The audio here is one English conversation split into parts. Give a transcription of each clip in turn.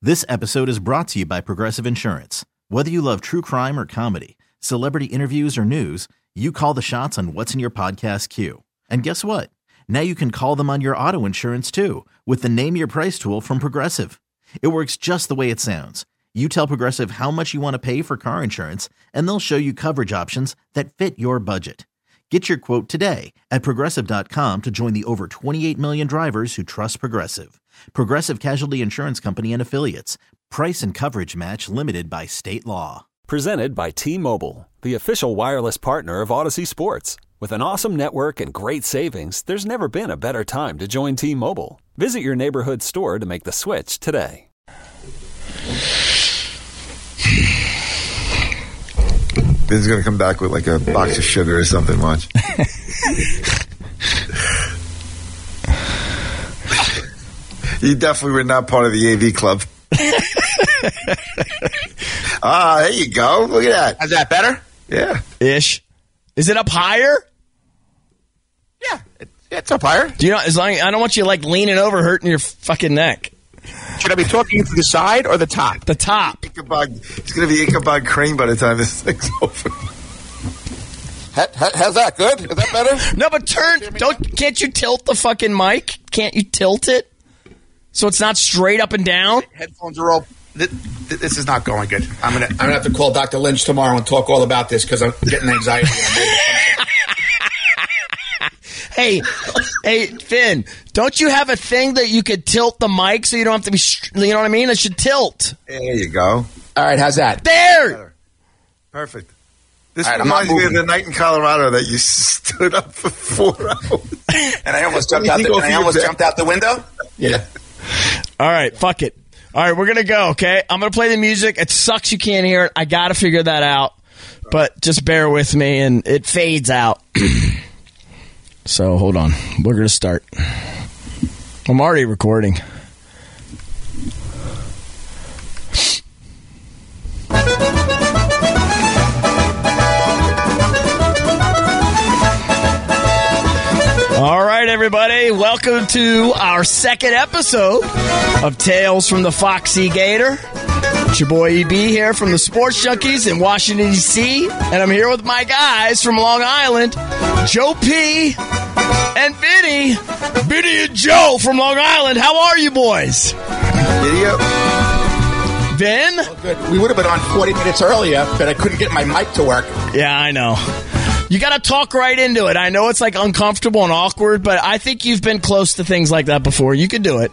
This episode is brought to you by Progressive Insurance. Whether you love true crime or comedy, celebrity interviews or news, you call the shots on what's in your podcast queue. And guess what? Now you can call them on your auto insurance too with the Name Your Price tool from Progressive. It works just the way it sounds. You tell Progressive how much you want to pay for car insurance, and they'll show you coverage options that fit your budget. Get your quote today at Progressive.com to join the over 28 million drivers who trust Progressive. Progressive Casualty Insurance Company and Affiliates. Price and coverage match limited by state law. Presented by T-Mobile, the official wireless partner of Odyssey Sports. With an awesome network and great savings, there's never been a better time to join T-Mobile. Visit your neighborhood store to make the switch today. Ben's going to come back with like a box of sugar or something, watch. You definitely were not part of the AV club. There you go. Look at that. Is that better? Yeah. Ish. Is it up higher? Yeah, it's up higher. Do you know? As long I don't want you like leaning over, hurting your fucking neck. Should I be talking to the side or the top? The top. It's going to be Ichabod Crane by the time this thing's over. How's that? Good? Is that better? No, but can't you tilt the fucking mic? Can't you tilt it so it's not straight up and down? Headphones are all. This is not going good. I'm gonna have to call Dr. Lynch tomorrow and talk all about this because I'm getting anxiety. Hey, Finn, don't you have a thing that you could tilt the mic so you don't have to be, you know what I mean? It should tilt. There you go. All right, how's that? There! Perfect. This reminds me of the night in Colorado that you stood up for 4 hours. And I almost jumped out the window? Yeah. All right, fuck it. All right, we're going to go, okay? I'm going to play the music. It sucks you can't hear it. I got to figure that out. But just bear with me, and it fades out. So, hold on. We're going to start. I'm already recording. All right, everybody. Welcome to our second episode of Tales from the Foxy Gator. It's your boy EB here from the Sports Junkies in Washington, D.C. And I'm here with my guys from Long Island, Joe P. and Vinny. Vinny and Joe from Long Island. How are you boys? Video. Vin? Well, good. We would have been on 40 minutes earlier, but I couldn't get my mic to work. Yeah, I know. You got to talk right into it. I know it's like uncomfortable and awkward, but I think you've been close to things like that before. You can do it.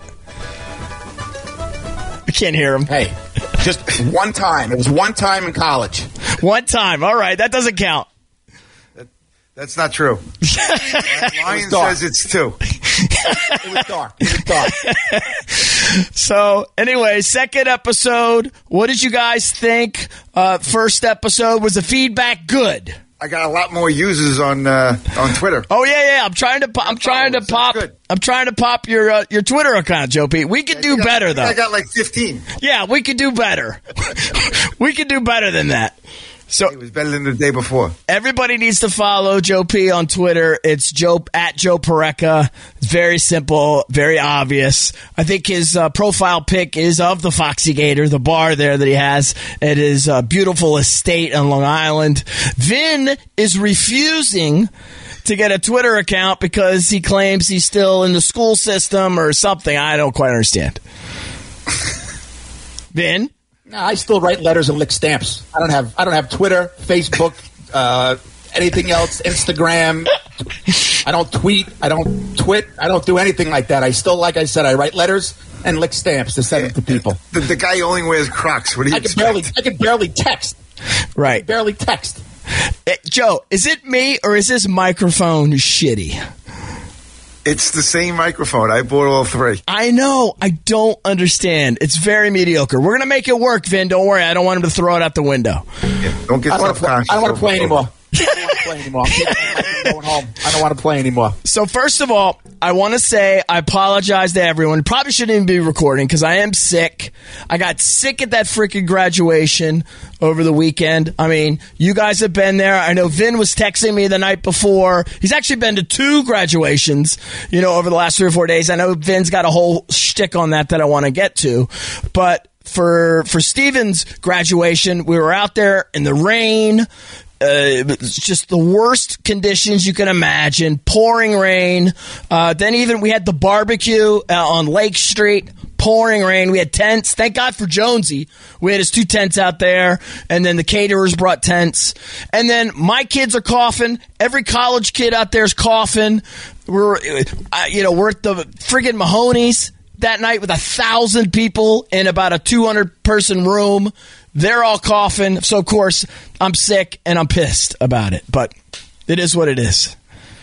I can't hear him. Hey, just one time. It was one time in college. One time. All right. That doesn't count. That's not true. Lion says it's 2. It was dark. So, anyway, second episode. What did you guys think? First episode, was the feedback good? I got a lot more users on Twitter. Oh yeah. I'm trying to pop your Twitter account, Joe Pete. We could do better though. I got like 15. Yeah, we could do better. We could do better than that. So it was better than the day before. Everybody needs to follow Joe P on Twitter. It's at Joe Pareca. It's very simple, very obvious. I think his profile pic is of the Foxy Gator, the bar there that he has at his beautiful estate on Long Island. Vin is refusing to get a Twitter account because he claims he's still in the school system or something. I don't quite understand. Vin? No, I still write letters and lick stamps. I don't have Twitter, Facebook, anything else, Instagram. I don't tweet. I don't twit. I don't do anything like that. I still, like I said, I write letters and lick stamps to send them to people. The guy only wears Crocs. What do you expect? I can barely text. Right. Barely text. Joe, is it me or is this microphone shitty? It's the same microphone. I bought all 3. I know. I don't understand. It's very mediocre. We're going to make it work, Vin. Don't worry. I don't want him to throw it out the window. Yeah, don't get self-conscious. I don't want to play anymore. I'm going home. I don't want to play anymore. So first of all, I want to say I apologize to everyone. Probably shouldn't even be recording because I am sick. I got sick at that freaking graduation over the weekend. I mean, you guys have been there. I know Vin was texting me the night before. He's actually been to 2 graduations, over the last 3 or 4 days. I know Vin's got a whole shtick on that I want to get to. But for Steven's graduation, we were out there in the rain. It's just the worst conditions you can imagine. Pouring rain. Then even we had the barbecue on Lake Street. Pouring rain. We had tents. Thank God for Jonesy. We had his 2 tents out there. And then the caterers brought tents. And then my kids are coughing. Every college kid out there is coughing. We're at the friggin' Mahoney's that night with 1,000 people in about a 200-person room. They're all coughing. So, of course, I'm sick and I'm pissed about it. But it is what it is.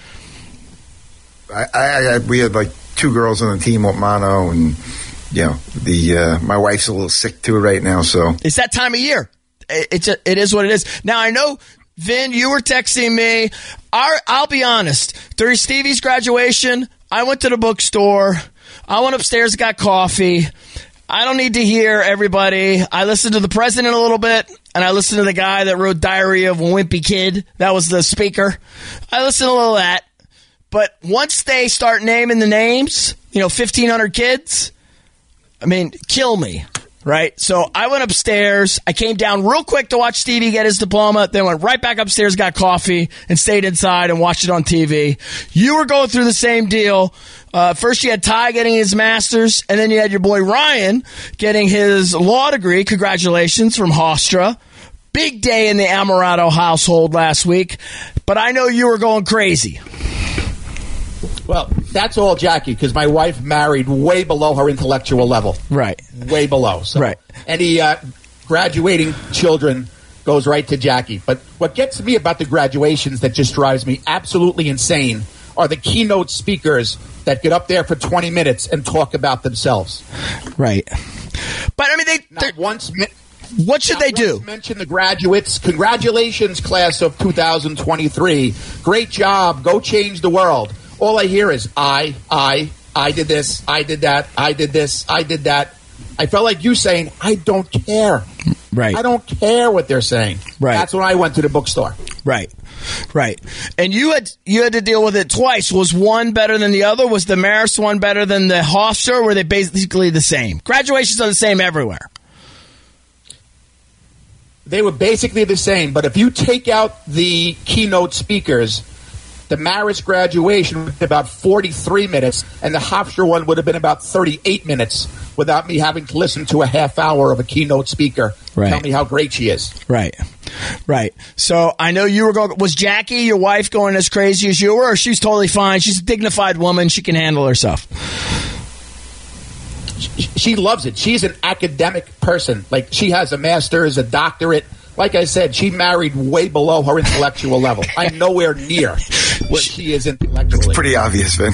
We had like 2 girls on the team with mono, and my wife's a little sick too right now. So it's that time of year. It is what it is. Now I know, Vin, you were texting me. I'll be honest. During Stevie's graduation, I went to the bookstore. I went upstairs, got coffee. I don't need to hear everybody. I listened to the president a little bit, and I listened to the guy that wrote Diary of a Wimpy Kid. That was the speaker. I listened to a little of that. But once they start naming the names, 1,500 kids, I mean, kill me, right? So I went upstairs. I came down real quick to watch Stevie get his diploma, then went right back upstairs, got coffee, and stayed inside and watched it on TV. You were going through the same deal. First you had Ty getting his master's, and then you had your boy Ryan getting his law degree. Congratulations from Hofstra. Big day in the Amarato household last week, but I know you were going crazy. Well, that's all Jackie, because my wife married way below her intellectual level. Right. Way below. So right. Any graduating children goes right to Jackie. But what gets me about the graduations that just drives me absolutely insane are the keynote speakers that get up there for 20 minutes and talk about themselves. Right. But, I mean, what should they do? Mention the graduates. Congratulations, class of 2023. Great job. Go change the world. All I hear is, I did this, I did that, I did this, I did that. I felt like you saying, I don't care. Right. I don't care what they're saying. Right. That's when I went to the bookstore. Right. Right. And you had to deal with it twice. Was one better than the other? Was the Marist one better than the Hofstra? Or were they basically the same? Graduations are the same everywhere. They were basically the same, but if you take out the keynote speakers, the Marist graduation would have been about 43 minutes, and the Hofstra one would have been about 38 minutes without me having to listen to a half hour of a keynote speaker tell me how great she is. Right. Right. So I know you were going. Was Jackie, your wife, going as crazy as you were, or she's totally fine? She's a dignified woman. She can handle herself. She loves it. She's an academic person. Like, she has a master's, a doctorate. Like I said, she married way below her intellectual level. I'm nowhere near where she is intellectually. It's pretty obvious, Vin.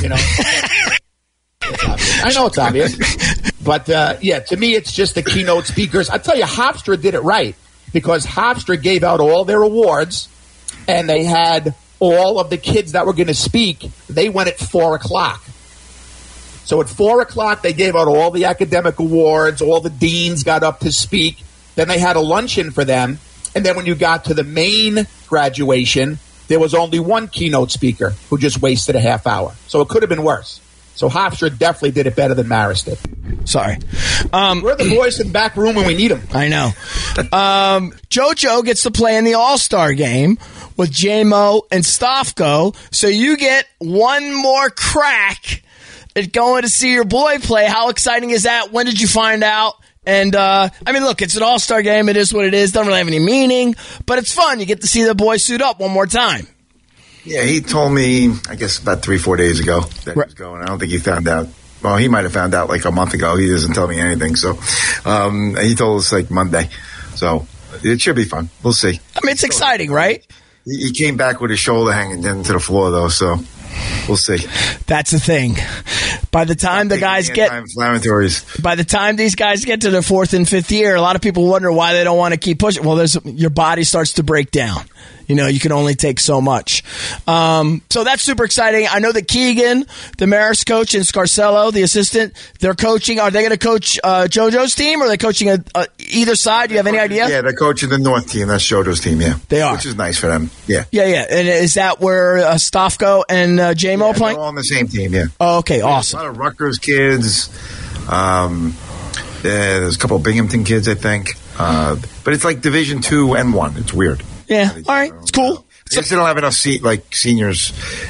I know it's obvious. But, to me, it's just the keynote speakers. I tell you, Hofstra did it right, because Hofstra gave out all their awards, and they had all of the kids that were going to speak. They went at 4 o'clock. So at 4 o'clock, they gave out all the academic awards. All the deans got up to speak. Then they had a luncheon for them. And then when you got to the main graduation, there was only one keynote speaker who just wasted a half hour. So it could have been worse. So Hofstra definitely did it better than Marist did. Sorry. We're the boys in the back room when we need them. I know. JoJo gets to play in the All-Star game with J-Mo and Stofko. So you get one more crack at going to see your boy play. How exciting is that? When did you find out? And, look, it's an all-star game. It is what it is. Doesn't really have any meaning, but it's fun. You get to see the boy suit up one more time. Yeah, he told me, I guess, about 3-4 days ago that he was going. I don't think he found out. Well, he might have found out like a month ago. He doesn't tell me anything. So he told us like Monday. So it should be fun. We'll see. I mean, it's exciting, right? He came back with his shoulder hanging down to the floor, though, so we'll see. That's the thing. By the time the guys get anti-inflammatories. By the time these guys get to their 4th and 5th year, a lot of people wonder why they don't want to keep pushing. Well, your body starts to break down. You can only take so much. So that's super exciting. I know that Keegan, the Marist coach, and Scarcello, the assistant, they're coaching. Are they going to coach JoJo's team, or are they coaching either side? Do you have any idea? Yeah, they're coaching the North team. That's JoJo's team, yeah. They are. Which is nice for them, yeah. Yeah. And is that where Stofko and J-Mo playing? They're all on the same team, yeah. Oh, okay, awesome. A lot of Rutgers kids. There's a couple of Binghamton kids, I think. But it's like Division 2 and 1. It's weird. Yeah. All right. It's cool. I guess they don't have enough seniors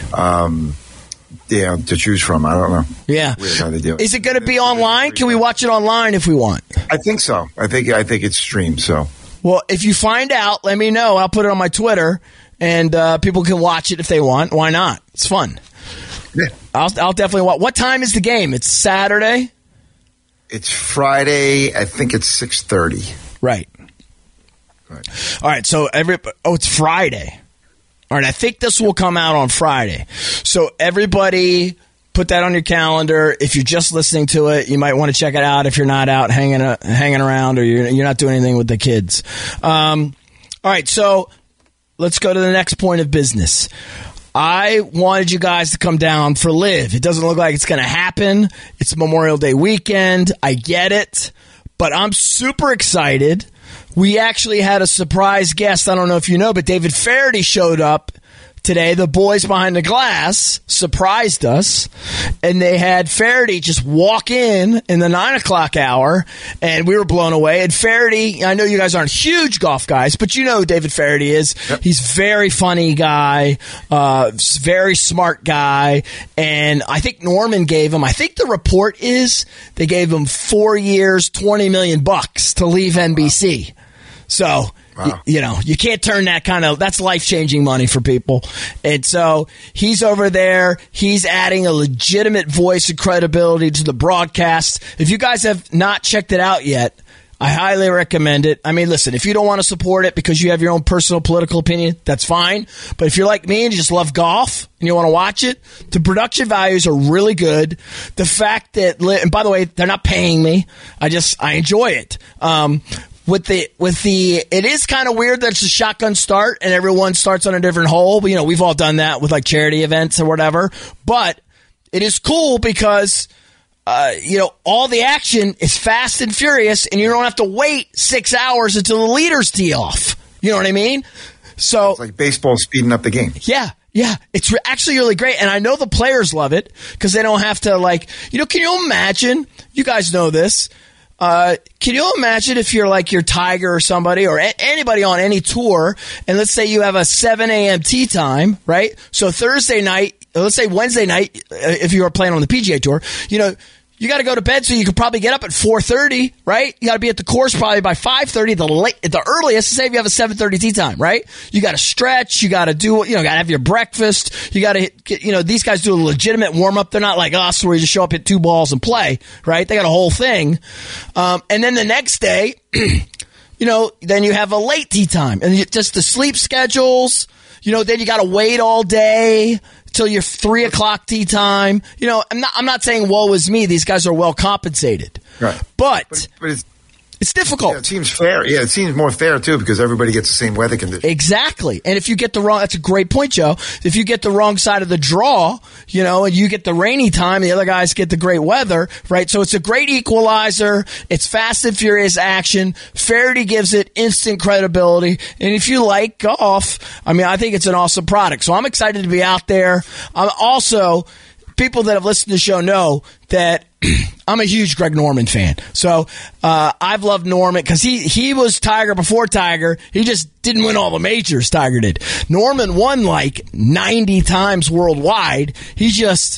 to choose from. I don't know. Yeah. Weird how they do it. Is it going to be online? Can we watch it online if we want? I think so. I think it's streamed. So. Well, if you find out, let me know. I'll put it on my Twitter, and people can watch it if they want. Why not? It's fun. Yeah. I'll definitely watch. What time is the game? It's Saturday? It's Friday. I think it's 6:30. Right. All right. So it's Friday. All right. I think this will come out on Friday. So everybody put that on your calendar. If you're just listening to it, you might want to check it out if you're not out hanging around or you're not doing anything with the kids. All right. So let's go to the next point of business. I wanted you guys to come down for Live. It doesn't look like it's going to happen. It's Memorial Day weekend. I get it. But I'm super excited. We actually had a surprise guest. I don't know if you know, but David Faraday showed up today. The boys behind the glass surprised us, and they had Faraday just walk in the 9 o'clock hour, and we were blown away. And Faraday, I know you guys aren't huge golf guys, but you know who David Faraday is. Yep. He's a very funny guy, very smart guy, and I think Norman gave him, I think the report is they gave him 4 years, $20 million to leave NBC. So, wow. You can't turn that that's life-changing money for people. And so he's over there. He's adding a legitimate voice and credibility to the broadcast. If you guys have not checked it out yet, I highly recommend it. I mean, listen, if you don't want to support it because you have your own personal political opinion, that's fine. But if you're like me and you just love golf and you want to watch it, the production values are really good. The fact that, and by the way, they're not paying me. I enjoy it. It is kind of weird that it's a shotgun start and everyone starts on a different hole. But, we've all done that with like charity events or whatever. But it is cool because, all the action is fast and furious and you don't have to wait 6 hours until the leaders tee off. You know what I mean? So it's like baseball speeding up the game. Yeah. Yeah, it's actually really great. And I know the players love it because they don't have to can you imagine? You guys know this. Can you imagine if you're like your Tiger or somebody or anybody on any tour, and let's say you have a 7 a.m. tee time, right? So Thursday night, let's say Wednesday night, if you were playing on the PGA Tour, you got to go to bed so you could probably get up at 4:30, right? You got to be at the course probably by 5:30, the earliest. Say if you have a 7:30 tee time, right? You got to stretch, you got to do, got to have your breakfast. You got to, these guys do a legitimate warm up. They're not like us where you just show up, hit 2 balls and play, right? They got a whole thing. And then the next day, then you have a late tee time, and just the sleep schedules. Then you got to wait all day till your 3 o'clock tee time. I'm not saying woe is me. These guys are well compensated, right? But it's difficult. Yeah, it seems fair. Yeah, it seems more fair too because everybody gets the same weather conditions. Exactly. And if you get that's a great point, Joe. If you get the wrong side of the draw, and you get the rainy time, the other guys get the great weather, right? So it's a great equalizer. It's fast and furious action. Faraday gives it instant credibility. And if you like golf, I think it's an awesome product. So I'm excited to be out there. I'm also, people that have listened to the show know that I'm a huge Greg Norman fan. So I've loved Norman because he was Tiger before Tiger. He just didn't win all the majors Tiger did. Norman won like 90 times worldwide. He just,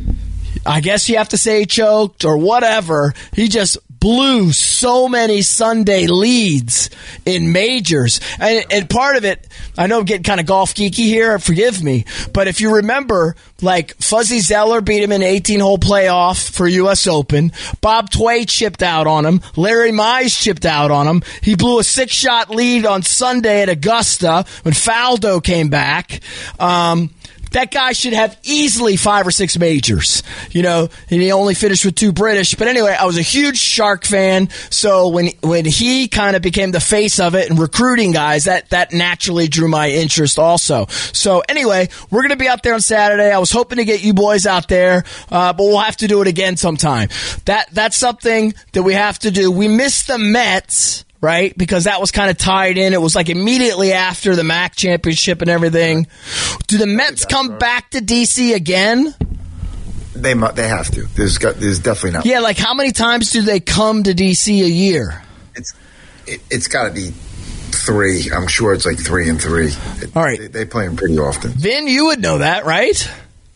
I guess you have to say choked or whatever. He just blew so many Sunday leads in majors. And part of it, I know I'm getting kind of golf geeky here, forgive me, but if you remember, like Fuzzy Zeller beat him in an 18-hole playoff for U.S. Open. Bob Tway chipped out on him. Larry Mize chipped out on him. He blew a 6-shot lead on Sunday at Augusta when Faldo came back. That guy should have easily 5 or 6 majors, and he only finished with 2 British. But anyway, I was a huge Shark fan, so when he kind of became the face of it and recruiting guys, that naturally drew my interest also. So anyway, we're going to be out there on Saturday. I was hoping to get you boys out there, but we'll have to do it again sometime. That's something that we have to do. We missed the Mets, right? Because that was kind of tied in. It was like immediately after the MAC championship and everything. Do the Mets come back to D.C. again? They have to. There's definitely not. Yeah, like how many times do they come to DC a year? It's got to be 3. I'm sure it's like 3 and 3. All right. They play them pretty often. Vin, you would know that, right?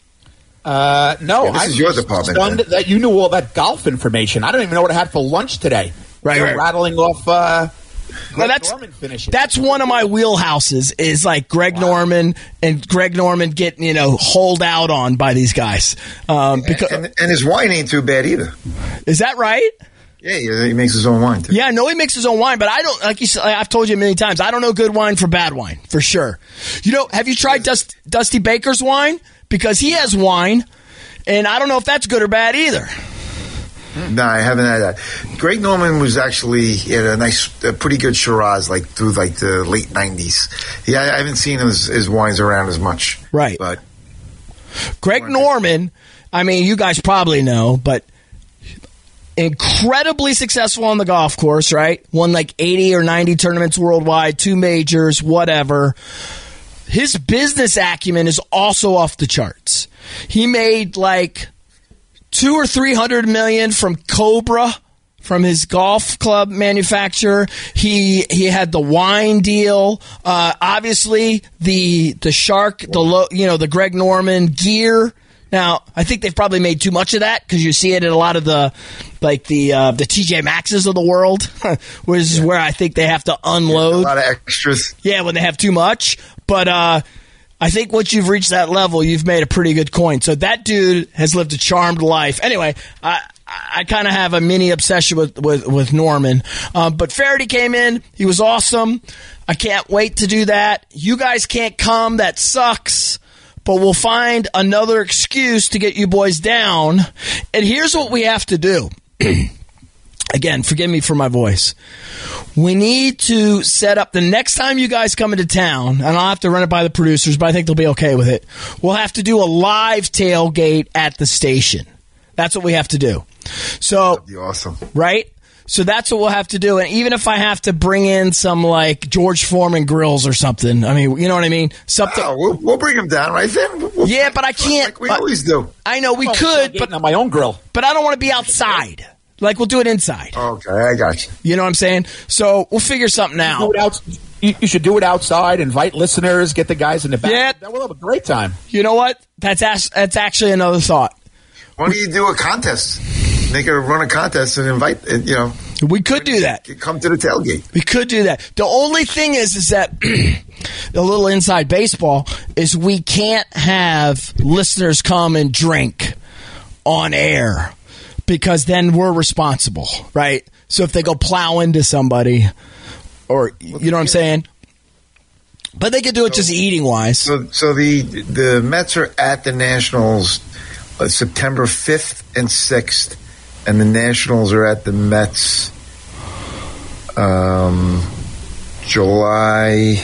No. Yeah, this is your department. Stunned that you knew all that golf information. I don't even know what I had for lunch today. Right. Rattling off Well, Norman finishes. That's one of my wheelhouses is like Greg Norman and Greg Norman getting, holed out on by these guys. Because and his wine ain't too bad either. Is that right? Yeah, he makes his own wine too. Yeah, I know he makes his own wine, but I don't, like you said, I've told you many times, I don't know good wine for bad wine, for sure. Have you tried Dusty Baker's wine? Because he has wine, and I don't know if that's good or bad either. No, I haven't had that. Greg Norman was actually had a pretty good Shiraz through the late 90s. Yeah, I haven't seen his wines around as much. Right. But Greg Norman, I mean, you guys probably know, but incredibly successful on the golf course, right? Won 80 or 90 tournaments worldwide, 2 majors, whatever. His business acumen is also off the charts. He made $200 or $300 million from Cobra, from his golf club manufacturer. He had the wine deal. Obviously, the Shark, the Greg Norman gear. Now, I think they've probably made too much of that because you see it in a lot of the TJ Maxxes of the world, which is where I think they have to unload. A lot of extras. Yeah, when they have too much. But I think once you've reached that level, you've made a pretty good coin. So that dude has lived a charmed life. Anyway, I kind of have a mini obsession with Norman. But Faraday came in. He was awesome. I can't wait to do that. You guys can't come. That sucks. But we'll find another excuse to get you boys down. And here's what we have to do. Again, forgive me for my voice. We need to set up the next time you guys come into town, and I'll have to run it by the producers, but I think they'll be okay with it. We'll have to do a live tailgate at the station. That's what we have to do. So, That'd be awesome. Right? So that's what we'll have to do. And even if I have to bring in some George Foreman grills or something, I mean, you know what I mean? Something. Oh, we'll bring them down, right then. Yeah, but I can't. Like we always do. I know we could, but on my own grill. But I don't want to be outside. We'll do it inside. Okay, I got you. You know what I'm saying? So we'll figure something out. You should do it outside. Invite listeners. Get the guys in the back. Yeah, we'll have a great time. You know what? That's actually another thought. Why don't you do a contest? Run a contest and invite. We could do that. Come to the tailgate. We could do that. The only thing is that a little inside baseball is we can't have listeners come and drink on air. Because then we're responsible, right? So if they go plow into somebody, or you know what I'm saying? But they could do it just eating-wise. So the Mets are at the Nationals September 5th and 6th, and the Nationals are at the Mets July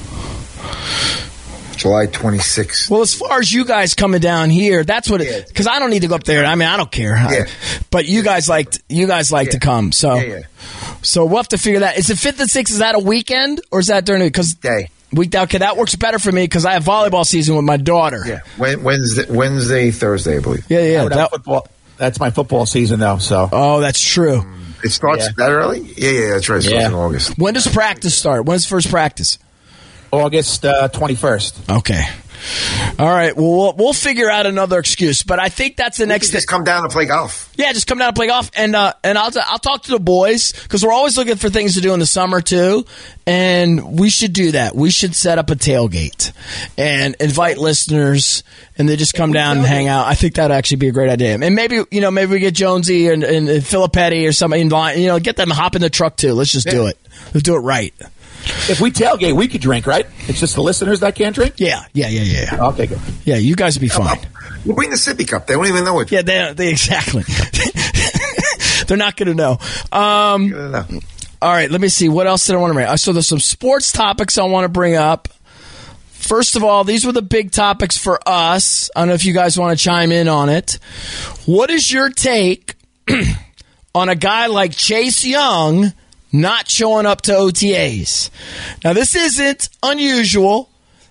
26th. Well, as far as you guys coming down here, that's what it. Because I don't need to go up there. I mean, I don't care. Yeah. But you guys like to come. So, So we'll have to figure that. Is it 5th and 6th? Is that a weekend or is that during the day? Okay, that works better for me because I have volleyball season with my daughter. Yeah, Wednesday, Thursday, I believe. Yeah. Football. That's my football season, though. So. Oh, that's true. It starts that early. Yeah, that's right. It starts in August. When does practice start? When's first practice? August 21st. Okay. All right. Well, we'll figure out another excuse, but I think that's the next. Just come down and play golf. Yeah, just come down and play golf, and I'll talk to the boys because we're always looking for things to do in the summer too, and we should do that. We should set up a tailgate and invite listeners, and they just come down and hang out. I think that'd actually be a great idea, and maybe we get Jonesy and Filippetti or somebody in line. Get them to hop in the truck too. Let's just do it. Let's do it right. If we tailgate, we could drink, right? It's just the listeners that can't drink? Yeah. Okay, good. Yeah, you guys would be fine. We'll bring the sippy cup. They won't even know it. Yeah, they exactly. They're not going to know. All right, let me see. What else did I want to bring? So there's some sports topics I want to bring up. First of all, these were the big topics for us. I don't know if you guys want to chime in on it. What is your take on a guy like Chase Young not showing up to OTAs? Now, this isn't unusual.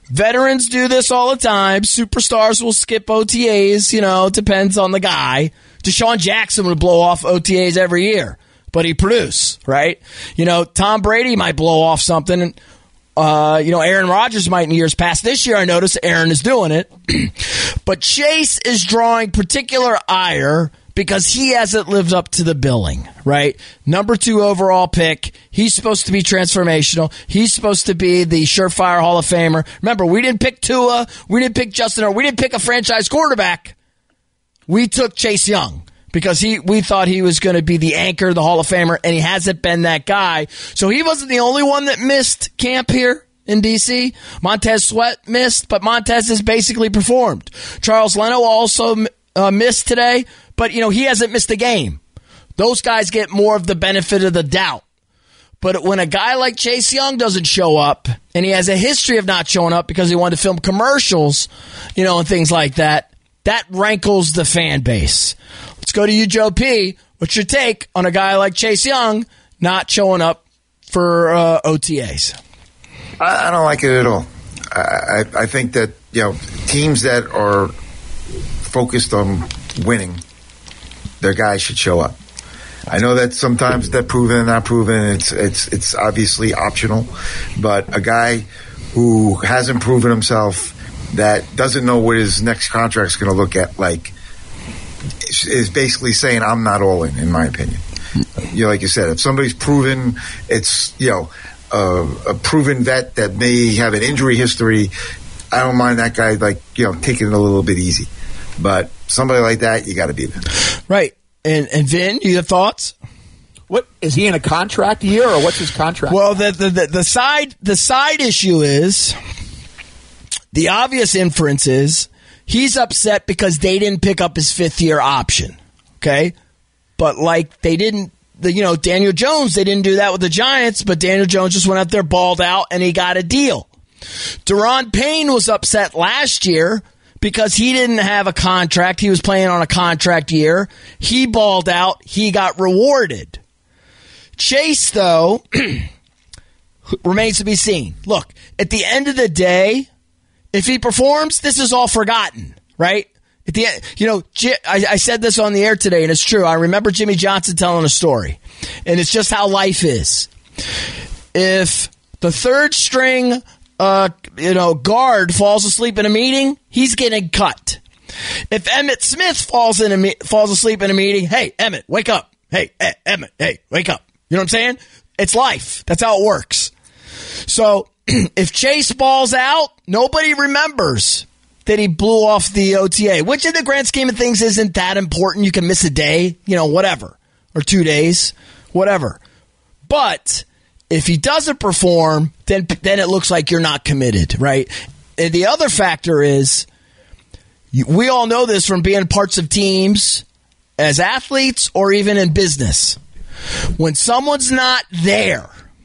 Veterans do this all the time. Superstars will skip OTAs, depends on the guy. Deshaun Jackson would blow off OTAs every year, but he produce, right? Tom Brady might blow off something. Aaron Rodgers might in years past. This year, I noticed Aaron is doing it. But Chase is drawing particular ire because he hasn't lived up to the billing, right? Number 2 overall pick. He's supposed to be transformational. He's supposed to be the surefire Hall of Famer. Remember, we didn't pick Tua. We didn't pick Justin, or we didn't pick a franchise quarterback. We took Chase Young because we thought he was going to be the anchor, the Hall of Famer, and he hasn't been that guy. So he wasn't the only one that missed camp here in D.C. Montez Sweat missed, but Montez has basically performed. Charles Leno also missed today, but, he hasn't missed a game. Those guys get more of the benefit of the doubt. But when a guy like Chase Young doesn't show up, and he has a history of not showing up because he wanted to film commercials, and things like that, that rankles the fan base. Let's go to you, Joe P. What's your take on a guy like Chase Young not showing up for OTAs? I don't like it at all. I think that, teams that are focused on winning, their guys should show up. I know that sometimes they're proven and not proven. It's obviously optional, but a guy who hasn't proven himself, that doesn't know what his next contract's going to look at like, is basically saying, I'm not all in my opinion. Like you said, if somebody's proven, it's, a proven vet that may have an injury history, I don't mind that guy, taking it a little bit easy. But somebody like that, you got to be there. Right. And Vin, you have thoughts? What is he in a contract year, or what's his contract? Well, the side issue is, the obvious inference is he's upset because they didn't pick up his 5th-year option. Okay, but they didn't. Daniel Jones, they didn't do that with the Giants, but Daniel Jones just went out there, balled out, and he got a deal. Daron Payne was upset last year because he didn't have a contract. He was playing on a contract year. He balled out. He got rewarded. Chase, though, remains to be seen. Look, at the end of the day, if he performs, this is all forgotten, right? At the end, I said this on the air today, and it's true. I remember Jimmy Johnson telling a story, and it's just how life is. If the 3rd string guard falls asleep in a meeting, he's getting cut. If Emmitt Smith falls asleep in a meeting, hey, Emmitt, wake up. Hey, Emmitt, hey, wake up. You know what I'm saying? It's life. That's how it works. So if Chase balls out, nobody remembers that he blew off the OTA, which in the grand scheme of things isn't that important. You can miss a day, whatever, or 2 days, whatever. But if he doesn't perform, then it looks like you're not committed, right? And the other factor is, we all know this from being parts of teams as athletes or even in business. When someone's not there,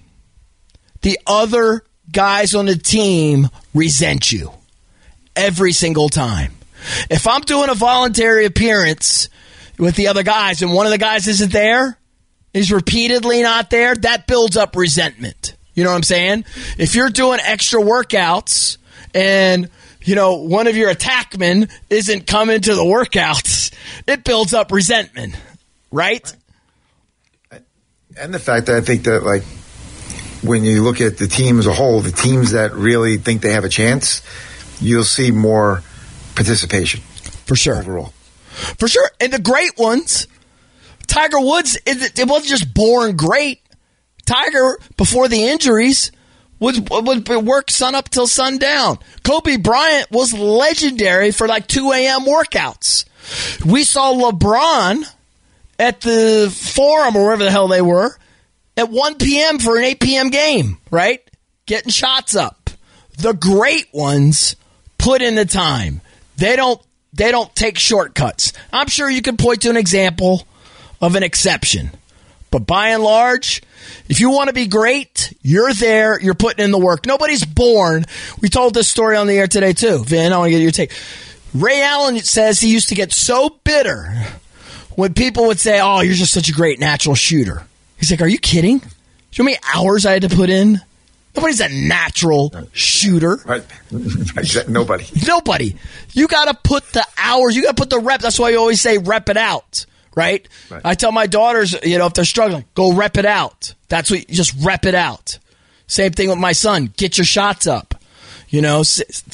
the other guys on the team resent you every single time. If I'm doing a voluntary appearance with the other guys and one of the guys isn't there, is repeatedly not there, that builds up resentment. You know what I'm saying? If you're doing extra workouts and, one of your attackmen isn't coming to the workouts, it builds up resentment, right? And the fact that I think that, when you look at the team as a whole, the teams that really think they have a chance, you'll see more participation. For sure. Overall. For sure. And the great ones, Tiger Woods, it wasn't just born great. Tiger, before the injuries, would work sun up till sundown. Kobe Bryant was legendary for 2 a.m. workouts. We saw LeBron at the Forum, or wherever the hell they were, at 1 p.m. for an 8 p.m. game, right? Getting shots up. The great ones put in the time. They don't take shortcuts. I'm sure you could point to an example of an exception. But by and large, if you want to be great, you're there, you're putting in the work. Nobody's born. We told this story on the air today, too. Vin, I want to get your take. Ray Allen says he used to get so bitter when people would say, oh, you're just such a great natural shooter. He's like, are you kidding? Do you know how many hours I had to put in Nobody's a natural shooter. Right. Nobody. Nobody. You got to put the hours. You got to put the reps. That's why you always say rep it out, right? I tell my daughters, if they're struggling, go rep it out. That's what. You just rep it out. Same thing with my son. Get your shots up. Not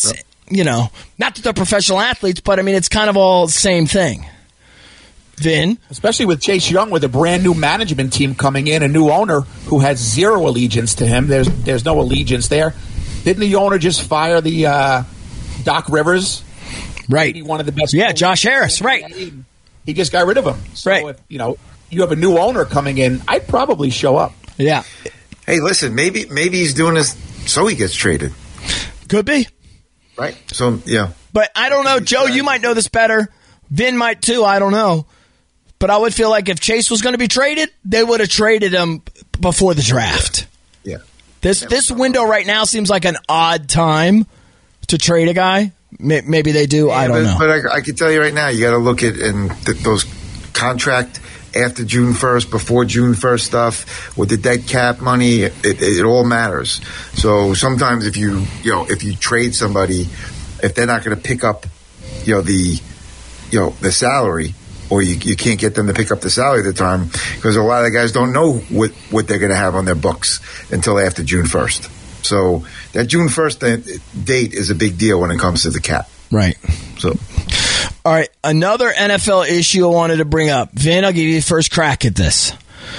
that they're professional athletes, but I mean it's kind of all the same thing. Vin? Especially with Chase Young, with a brand new management team coming in, a new owner who has zero allegiance to him. There's no allegiance there. Didn't the owner just fire the Doc Rivers? Right. Maybe one of the best. Yeah, Josh Harris. Right. He just got rid of him. So right. If, you have a new owner coming in, I'd probably show up. Yeah. Hey, listen, maybe he's doing this so he gets traded. Could be. Right. So, yeah. But I don't know. Joe, you might know this better. Vin might too. I don't know. But I would feel like if Chase was going to be traded, they would have traded him before the draft. Yeah. This window right now seems like an odd time to trade a guy. Maybe they do. I don't know. But I can tell you right now, you got to look at those contract after June 1st, before June 1st stuff with the dead cap money. It all matters. So sometimes if you trade somebody, if they're not going to pick up the salary, or you can't get them to pick up the salary at the time, because a lot of the guys don't know what they're going to have on their books until after June 1st. So that June 1st date is a big deal when it comes to the cap. Right. So, all right, another NFL issue I wanted to bring up. Vin, I'll give you the first crack at this.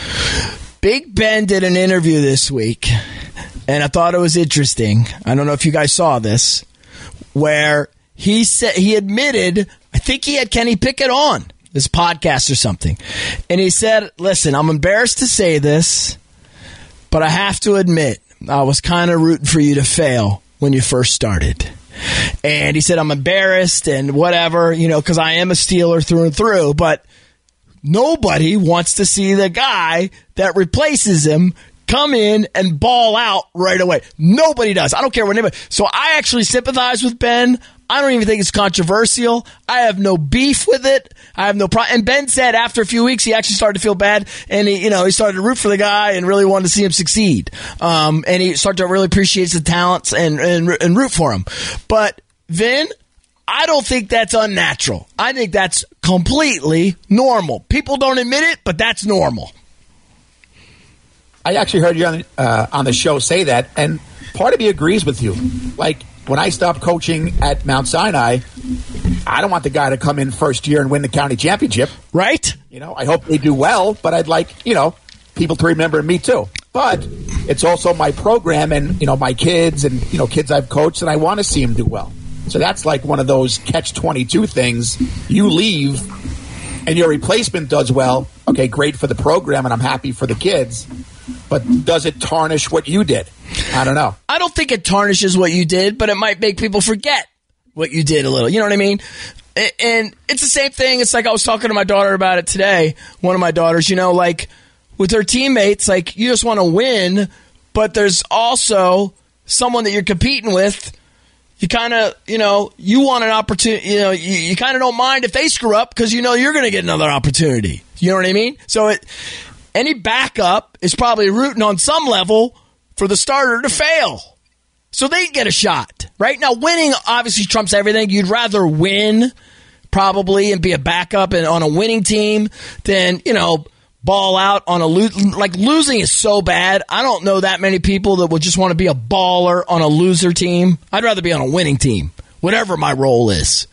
Big Ben did an interview this week, and I thought it was interesting. I don't know if you guys saw this, where he admitted, I think he had Kenny Pickett on this podcast or something. And he said, listen, I'm embarrassed to say this, but I have to admit, I was kind of rooting for you to fail when you first started. And he said, I'm embarrassed and whatever, because I am a Steeler through and through, but nobody wants to see the guy that replaces him come in and ball out right away. Nobody does. I don't care what anybody. So I actually sympathize with Ben. I don't even think it's controversial. I have no beef with it. I have no problem. And Ben said after a few weeks, he actually started to feel bad, and he started to root for the guy and really wanted to see him succeed. And he started to really appreciate the talents and root for him. But Vin, I don't think that's unnatural. I think that's completely normal. People don't admit it, but that's normal. I actually heard you on the show say that, and part of me agrees with you. Like, when I stopped coaching at Mount Sinai, I don't want the guy to come in first year and win the county championship. Right. I hope they do well, but I'd like, people to remember me too. But it's also my program and, my kids and, kids I've coached, and I want to see them do well. So that's like one of those catch-22 things. You leave and your replacement does well. Okay, great for the program, and I'm happy for the kids. But does it tarnish what you did? I don't know. I don't think it tarnishes what you did, but it might make people forget what you did a little. You know what I mean? And it's the same thing. It's like I was talking to my daughter about it today. One of my daughters, like with her teammates, like you just want to win, but there's also someone that you're competing with. You kind of, you want an opportunity, you kind of don't mind if they screw up because you're going to get another opportunity. You know what I mean? So any backup is probably rooting on some level for the starter to fail so they get a shot. Right now, winning obviously trumps everything. You'd rather win probably and be a backup and on a winning team than, ball out on losing is so bad. I don't know that many people that would just want to be a baller on a loser team. I'd rather be on a winning team, whatever my role is.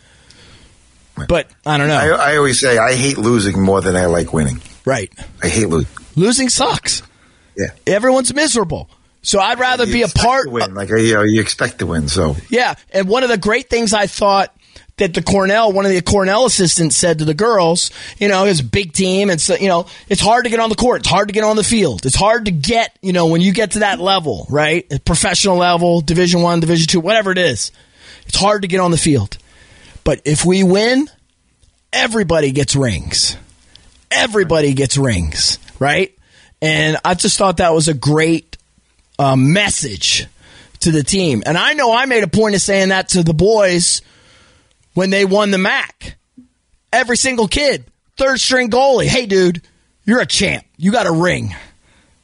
But I don't know. I always say I hate losing more than I like winning. Right. I hate losing. Losing sucks. Yeah. Everyone's miserable. So I'd rather be a part. To win. You expect to win. So yeah. And one of the great things I thought that one of the Cornell assistants said to the girls, it was a big team, and so, it's hard to get on the court, it's hard to get on the field, it's hard to get, when you get to that level, right? Professional level, Division I, Division II, whatever it is, it's hard to get on the field. But if we win, everybody gets rings. Everybody gets rings, right? And I just thought that was a great message to the team. And I know I made a point of saying that to the boys when they won the MAC. Every single kid, third string goalie. Hey, dude, you're a champ. You got a ring.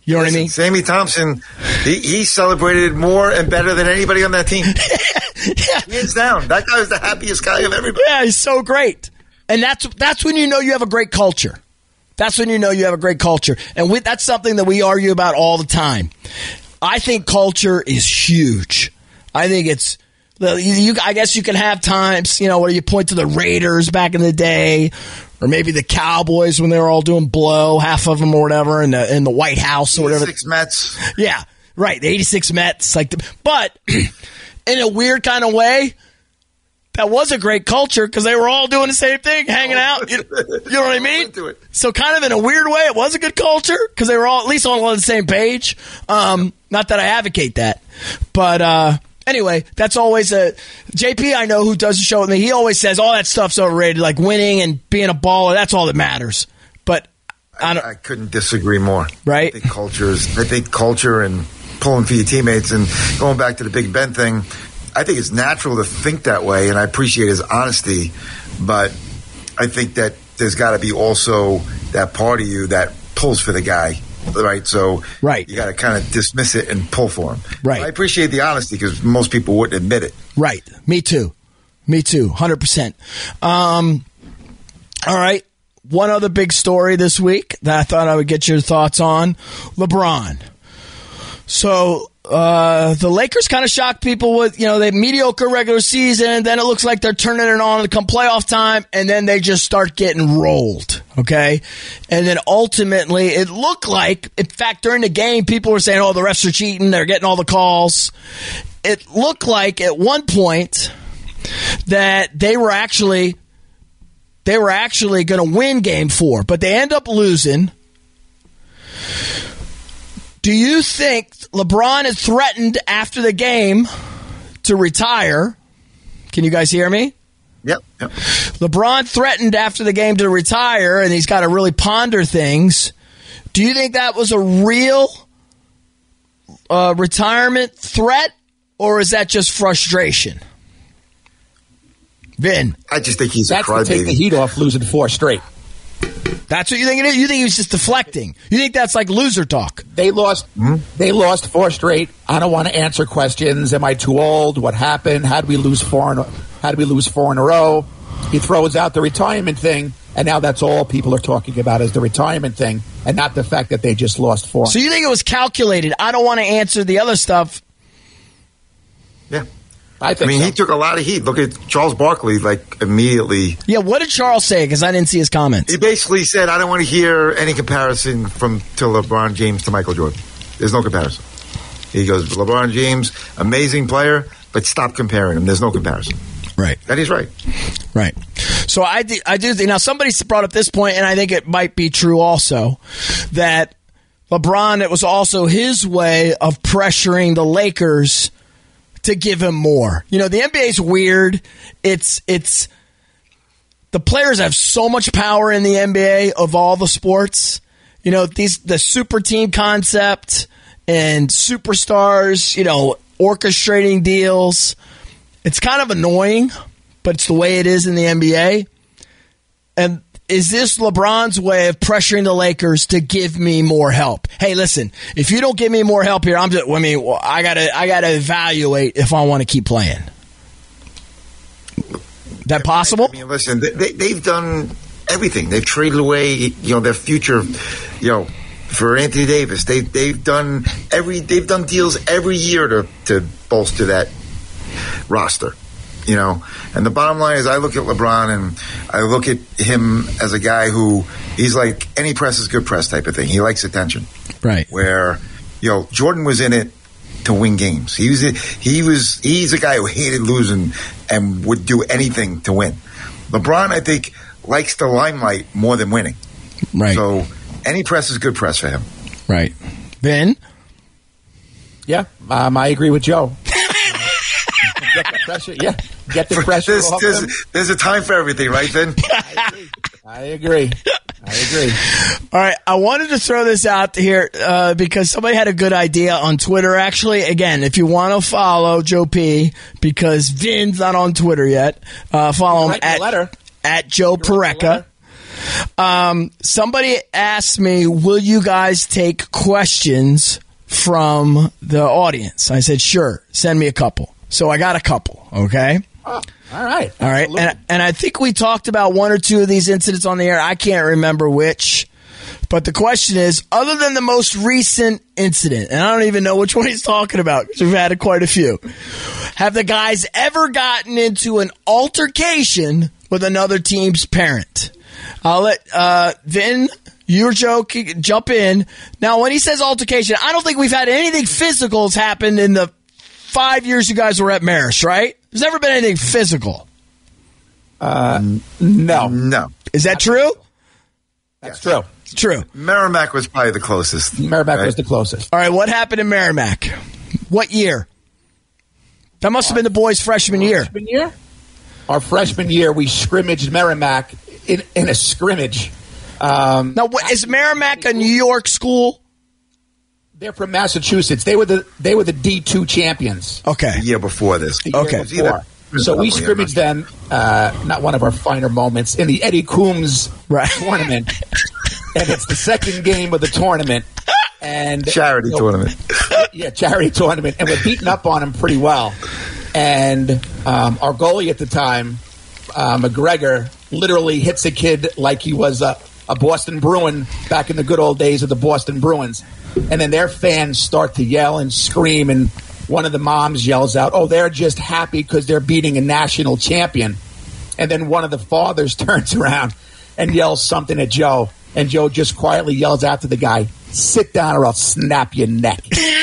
You know what I mean? Sammy Thompson, he celebrated more and better than anybody on that team. Hands down. That guy was the happiest guy of everybody. Yeah, he's so great. And that's when you know you have a great culture. That's when you know you have a great culture. And that's something that we argue about all the time. I think culture is huge. I think it's... I guess you can have times, where you point to the Raiders back in the day, or maybe the Cowboys when they were all doing blow, half of them or whatever, in the White House or whatever. 86 Mets. Yeah, right. The 86 Mets. But in a weird kind of way, that was a great culture because they were all doing the same thing, hanging out. You know what I mean? So kind of in a weird way, it was a good culture because they were all at least all on the same page. Not that I advocate that, but anyway, that's always JP I know who does the show with me. He always says all that stuff's overrated, like winning and being a baller. That's all that matters. But I couldn't disagree more. Right? I think culture and pulling for your teammates and going back to the Big Ben thing. I think it's natural to think that way, and I appreciate his honesty. But I think that there's got to be also that part of you that pulls for the guy. Right, so you got to kind of dismiss it and pull for him. Right, I appreciate the honesty because most people wouldn't admit it. Right, me too, 100%. All right, one other big story this week that I thought I would get your thoughts on: LeBron. So the Lakers kind of shocked people with, they had mediocre regular season, then it looks like they're turning it on to come playoff time, and then they just start getting rolled, okay? And then ultimately, it looked like, in fact, during the game, people were saying, the refs are cheating, they're getting all the calls. It looked like at one point that they were actually going to win Game 4, but they end up losing. Do you think LeBron had threatened after the game to retire? Can you guys hear me? Yep. LeBron threatened after the game to retire, and he's got to really ponder things. Do you think that was a real retirement threat, or is that just frustration? Vin. I just think he's a crybaby. That's to take the heat off losing 4 straight. That's what you think it is? You think he was just deflecting? You think that's like loser talk? They lost 4 straight. I don't want to answer questions. Am I too old? What happened? How did we lose 4 in a row? He throws out the retirement thing, and now that's all people are talking about is the retirement thing, and not the fact that they just lost 4. So you think it was calculated? I don't want to answer the other stuff. Yeah. I mean, he took a lot of heat. Look at Charles Barkley, immediately. Yeah, what did Charles say? Because I didn't see his comments. He basically said, I don't want to hear any comparison to LeBron James to Michael Jordan. There's no comparison. He goes, LeBron James, amazing player, but stop comparing him. There's no comparison. Right. That is right. Right. So I do think, now somebody brought up this point, and I think it might be true also, that LeBron, it was also his way of pressuring the Lakers to give him more. The NBA's weird. It's the players have so much power in the NBA of all the sports. The super team concept and superstars, orchestrating deals. It's kind of annoying, but it's the way it is in the NBA. And is this LeBron's way of pressuring the Lakers to give me more help? Hey, listen, if you don't give me more help here, I gotta evaluate if I want to keep playing. That possible? I mean, listen, they've done everything. They've traded away, their future, for Anthony Davis. They've done deals every year to bolster that roster. And the bottom line is I look at LeBron and I look at him as a guy who he's like any press is good press type of thing. He likes attention. Right. Where, Jordan was in it to win games. He's a guy who hated losing and would do anything to win. LeBron, I think, likes the limelight more than winning. Right. So any press is good press for him. Right. Vin? Yeah, I agree with Joe. Get the pressure. Yeah, get the pressure. There's a time for everything, right, Vin? I agree. All right, I wanted to throw this out here because somebody had a good idea on Twitter. Actually, again, if you want to follow Joe P, because Vin's not on Twitter yet, follow him at Joe Parecka. Somebody asked me, will you guys take questions from the audience? I said, sure. Send me a couple. So I got a couple, okay? Oh, all right. All right. And I think we talked about one or two of these incidents on the air. I can't remember which. But the question is, other than the most recent incident, and I don't even know which one he's talking about because we've had quite a few, have the guys ever gotten into an altercation with another team's parent? I'll let Vin, your joke, jump in. Now, when he says altercation, I don't think we've had anything physical has happened in the 5 years you guys were at Marist, right? There's never been anything physical. No. Is that true? That's true. It's true. Merrimack was probably the closest. Merrimack was the closest. All right, what happened in Merrimack? What year? That must have been the boys' freshman year. Our freshman year, we scrimmaged Merrimack in a scrimmage. Now, is Merrimack a New York school? They're from Massachusetts. They were the D2 champions. Okay. The year before this. Okay. Before. So we scrimmaged them, not one of our finer moments, in the Eddie Coombs tournament. And it's the second game of the tournament. And charity tournament. Yeah, charity tournament. And we're beating up on them pretty well. And our goalie at the time, McGregor, literally hits a kid like he was a Boston Bruin back in the good old days of the Boston Bruins. And then their fans start to yell and scream, and one of the moms yells out, "Oh, they're just happy because they're beating a national champion." And then one of the fathers turns around and yells something at Joe, and Joe just quietly yells out to the guy, "Sit down or I'll snap your neck."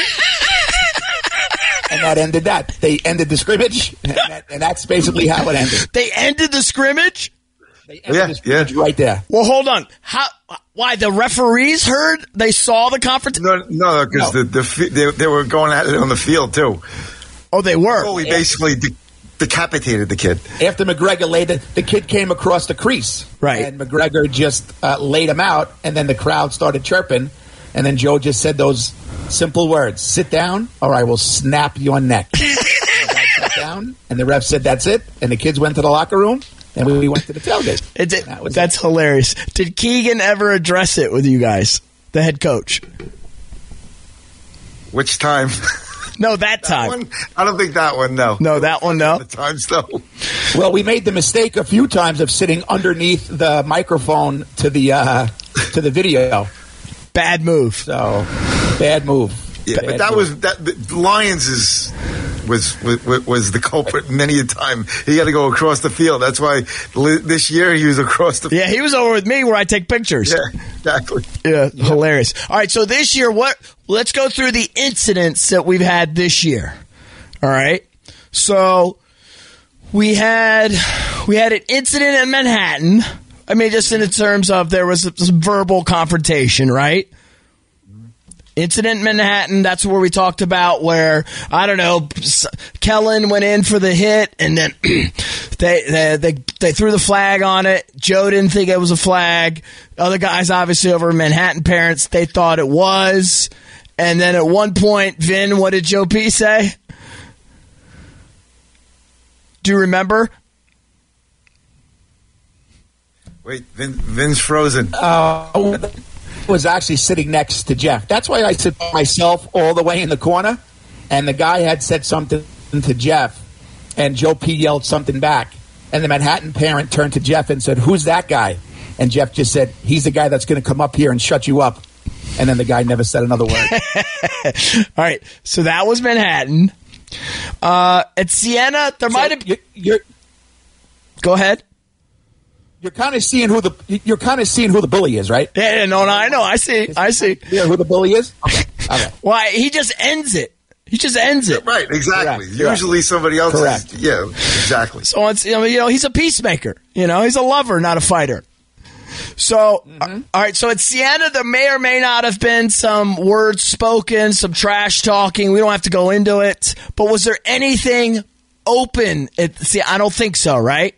And that ended that. They ended the scrimmage, and that's basically how it ended. They ended the scrimmage? They ended the scrimmage right there. Well, hold on. Why, the referees heard? They saw the conference? No, because they were going at it on the field, too. Oh, they were? Oh, we basically decapitated the kid. After McGregor laid it, the kid came across the crease. Right. And McGregor just laid him out, and then the crowd started chirping, and then Joe just said those simple words, "Sit down, or I will snap your neck." And the guy sat down, and the ref said, "That's it," and the kids went to the locker room. And we went to the tailgate. That's hilarious. Did Keegan ever address it with you guys, the head coach? Which time? No, that time. One? I don't think that one, no. No, that one, no? The times, though. Well, we made the mistake a few times of sitting underneath the microphone to the video. Bad move. So, bad move. Yeah, but that was Lyons was the culprit many a time. He had to go across the field. That's why this year he was across the field. Yeah, he was over with me where I take pictures. Yeah, exactly. Yeah, hilarious. All right, so this year, let's go through the incidents that we've had this year. All right. So we had an incident in Manhattan. I mean, just in terms of there was some verbal confrontation, right? Incident in Manhattan, that's where we talked about where, I don't know, Kellen went in for the hit, and then they threw the flag on it. Joe didn't think it was a flag. Other guys, obviously, over Manhattan parents, they thought it was. And then at one point, Vin, what did Joe P say? Do you remember? Wait, Vin's frozen. Was actually sitting next to Jeff. That's why I sit myself all the way in the corner. And the guy had said something to Jeff, and Joe P yelled something back. And the Manhattan parent turned to Jeff and said, "Who's that guy?" And Jeff just said, "He's the guy that's going to come up here and shut you up." And then the guy never said another word. All right, so that was Manhattan. At Siena, there might have. Go ahead. You're kind of seeing who the bully is, right? Yeah, no, I know. I see. Yeah, who the bully is? Okay. Why? He just ends it. Right, exactly. Correct. Usually somebody else Correct. Yeah, exactly. So it's, he's a peacemaker. He's a lover, not a fighter. So, all right. So at Siena, there may or may not have been some words spoken, some trash talking. We don't have to go into it. But was there anything open? I don't think so, right?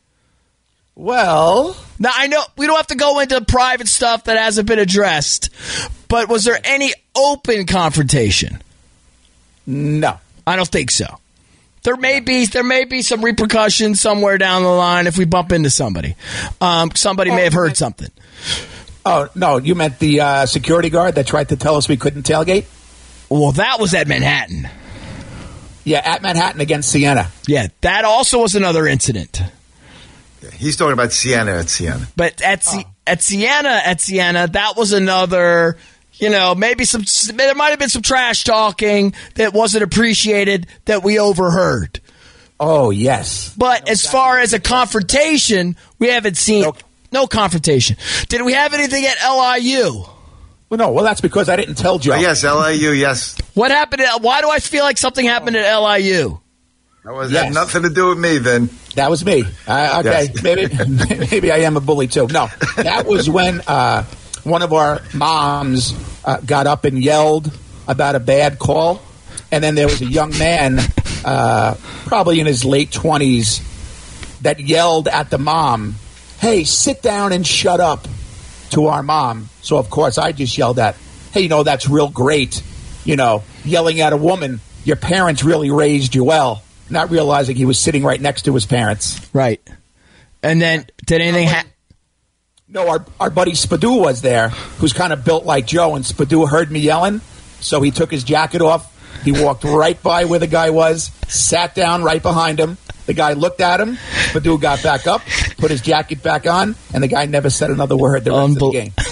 Well, now I know we don't have to go into private stuff that hasn't been addressed, but was there any open confrontation? No, I don't think so. There may be some repercussions somewhere down the line if we bump into somebody. Somebody may have heard something. Oh, no, you meant the security guard that tried to tell us we couldn't tailgate? Well, that was at Manhattan. Yeah, at Manhattan against Siena. Yeah, that also was another incident. Yeah, he's talking about Siena at Siena. But at Siena, that was another, maybe there might have been some trash talking that wasn't appreciated that we overheard. Oh, yes. But as far as a confrontation, we haven't seen no confrontation. Did we have anything at LIU? Well, no. Well, that's because I didn't tell Joe. Yes, LIU, yes. What happened? Why do I feel like something happened at LIU? That had nothing to do with me then. That was me. Okay, yes. maybe I am a bully too. No, that was when one of our moms got up and yelled about a bad call, and then there was a young man, probably in his late 20s, that yelled at the mom, "Hey, sit down and shut up," to our mom. So, of course, I just yelled at, "Hey, that's real great. Yelling at a woman. Your parents really raised you well." Not realizing he was sitting right next to his parents. Right. And then, did anything happen? No, our buddy Spadou was there, who's kind of built like Joe, and Spadou heard me yelling, so he took his jacket off. He walked right by where the guy was, sat down right behind him. The guy looked at him. Spadou got back up, put his jacket back on, and the guy never said another word the rest of the game.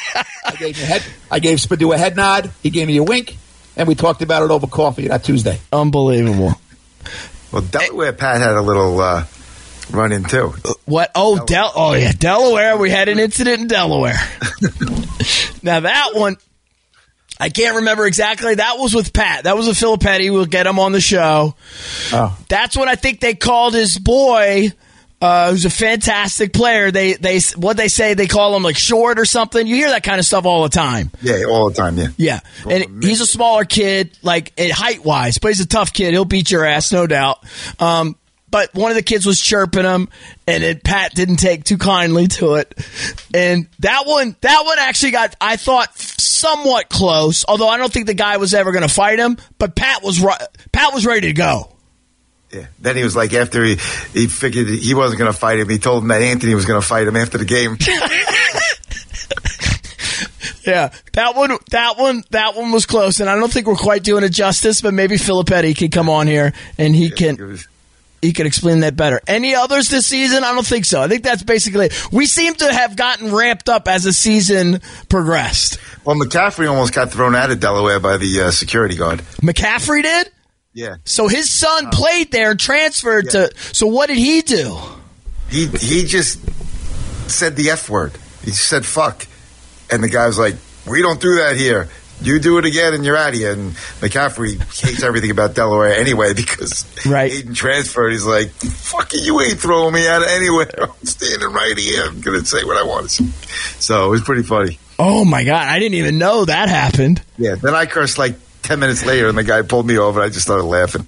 I gave Spadou a head nod. He gave me a wink, and we talked about it over coffee that Tuesday. Unbelievable. Well, Delaware Pat had a little run-in, too. What? Oh, Delaware. We had an incident in Delaware. Now, that one, I can't remember exactly. That was with Pat. That was with Filippetti. We'll get him on the show. Oh. That's when I think they called his boy, who's a fantastic player. They say they call him like short or something. You hear that kind of stuff all the time. Yeah, all the time. Yeah. Yeah, and he's a smaller kid, like height wise, but he's a tough kid. He'll beat your ass, no doubt. But one of the kids was chirping him, and then Pat didn't take too kindly to it. And that one actually got, I thought, somewhat close. Although I don't think the guy was ever going to fight him. But Pat was ready to go. Yeah. Then he was like, after he figured he wasn't going to fight him, he told him that Anthony was going to fight him after the game. Yeah, that one was close, and I don't think we're quite doing it justice. But maybe Filippetti can come on here and he can explain that better. Any others this season? I don't think so. I think that's basically it. We seem to have gotten ramped up as the season progressed. Well, McCaffrey almost got thrown out of Delaware by the security guard. McCaffrey did? Yeah. So his son played there and transferred to. So what did he do? He just said the F word. He said fuck. And the guy was like, "We don't do that here. You do it again and you're out of here." And McCaffrey hates everything about Delaware anyway because Aiden transferred. He's like, "Fuck it, you ain't throwing me out of anywhere. I'm standing right here. I'm going to say what I want to say." So it was pretty funny. Oh, my God. I didn't even know that happened. Yeah. Then I cursed like 10 minutes later, and the guy pulled me over, and I just started laughing.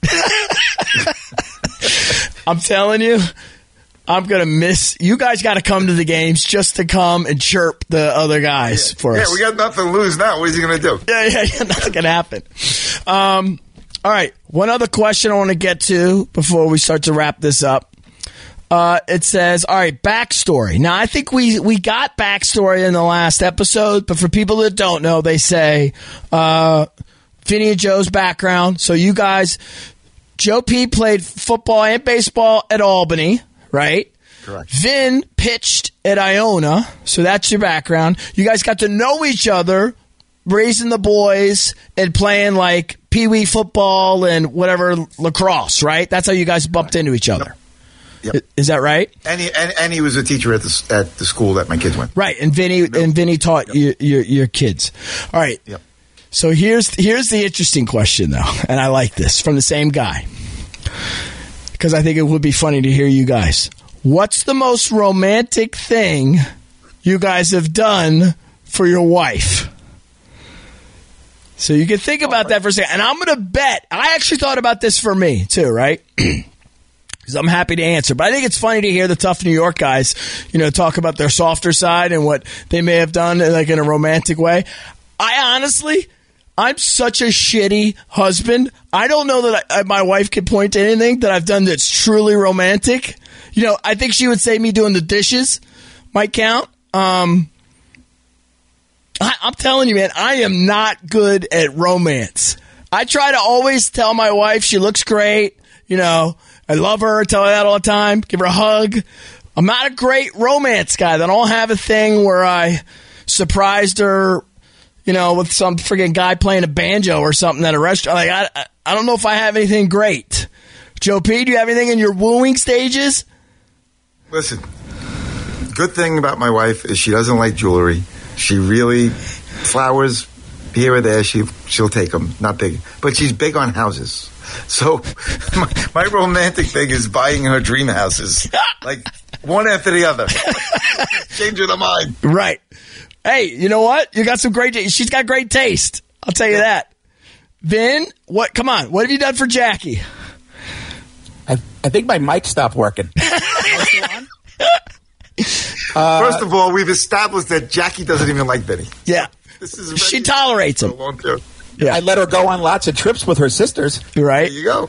I'm telling you, I'm going to miss. You guys got to come to the games just to come and chirp the other guys for us. Yeah, we got nothing to lose now. What is he going to do? Yeah, nothing can happen. All right, one other question I want to get to before we start to wrap this up. It says, all right, backstory. Now, I think we got backstory in the last episode, but for people that don't know, they say Vinny and Joe's background. So you guys, Joe P played football and baseball at Albany, right? Correct. Vin pitched at Iona, so that's your background. You guys got to know each other, raising the boys and playing like pee-wee football and whatever lacrosse, right? That's how you guys bumped into each other. Yep. Is that right? And he was a teacher at the school that my kids went. Right, and Vinny taught your kids. All right. Yep. So here's the interesting question, though, and I like this from the same guy because I think it would be funny to hear you guys. What's the most romantic thing you guys have done for your wife? So you can think about that for a second. And I'm going to bet, I actually thought about this for me too, right? Because I'm happy to answer. But I think it's funny to hear the tough New York guys, talk about their softer side and what they may have done like in a romantic way. I I'm such a shitty husband. I don't know that my wife could point to anything that I've done that's truly romantic. You know, I think she would say me doing the dishes might count. I'm telling you, man, I am not good at romance. I try to always tell my wife she looks great. You know, I love her, tell her that all the time, give her a hug. I'm not a great romance guy. I don't have a thing where I surprised her, you know, with some friggin' guy playing a banjo or something at a restaurant. Like, I don't know if I have anything great. Joe P., do you have anything in your wooing stages? Listen, good thing about my wife is she doesn't like jewelry. She really, flowers here or there, she'll take them. Not big, but she's big on houses. So my romantic thing is buying her dream houses, like one after the other, changing her mind. Right. Hey, you know what? You got some great. She's got great taste. I'll tell you that. Vin, what? Come on. What have you done for Jackie? I think my mic stopped working. First of all, we've established that Jackie doesn't even like Vinny. Yeah. She tolerates him. Yeah. I let her go on lots of trips with her sisters. Right. There you go.